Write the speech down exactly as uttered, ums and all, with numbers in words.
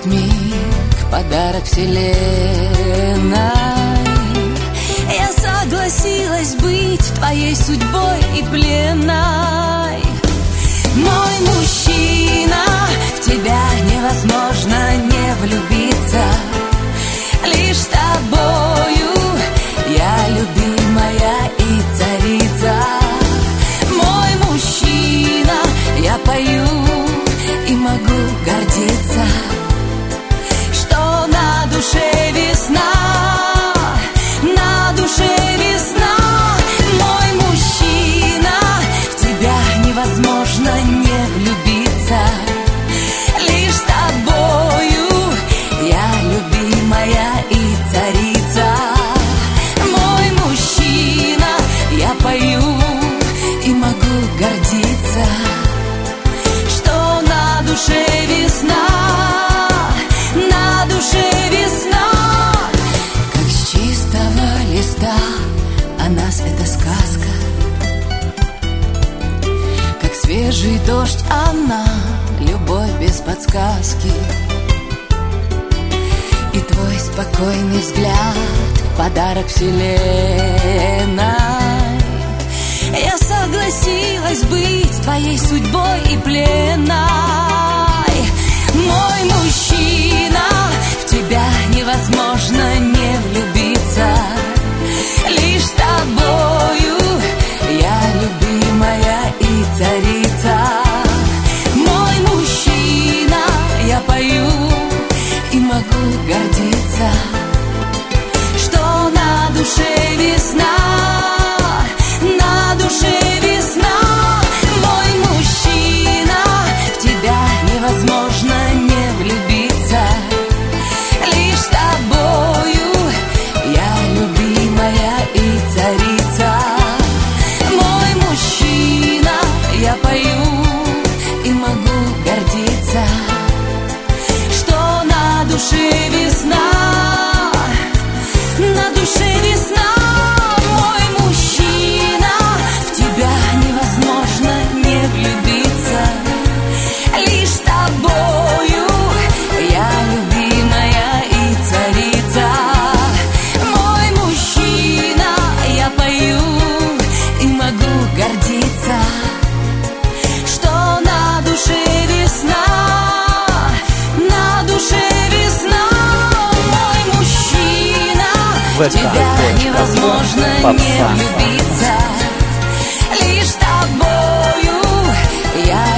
этот миг подарок вселенной. Я согласилась быть твоей судьбой и пленной. Мой мужчина, в тебя невозможно не влюбиться. Лишь с тобою я любимая и царица. Мой мужчина, я пою и могу гордиться, что на душе весна, на душе весна. Мой мужчина, в тебя невозможно не влюбиться. Лишь с тобою я любимая и царица. Мой мужчина, я пою и могу гордиться, что на душе весна, на душе весна. Как с чистого листа о нас эта сказка, как свежий дождь она, любовь без подсказки. И твой спокойный взгляд — подарок вселенной. Я согласилась быть твоей судьбой и пленной. Мой мужчина, в тебя невозможно не влюбиться. Лишь с тобою я любимая и царица. Мой мужчина, я пою и могу гордиться, что на душе весна, на душе весна. Мой мужчина, в тебя невозможно не влюбиться. Лишь с тобою я любимая и царица. Мой мужчина, я пою и могу гордиться, что на душе весна, на душе весна. Мой мужчина, в тебя невозможно не влюбиться. Лишь с тобою я любимая и царица. Мой мужчина, я пою и могу гордиться, что на душе весна, на душе весна. Мой мужчина, в тебя невозможно не влюбиться. Лишь с тобою я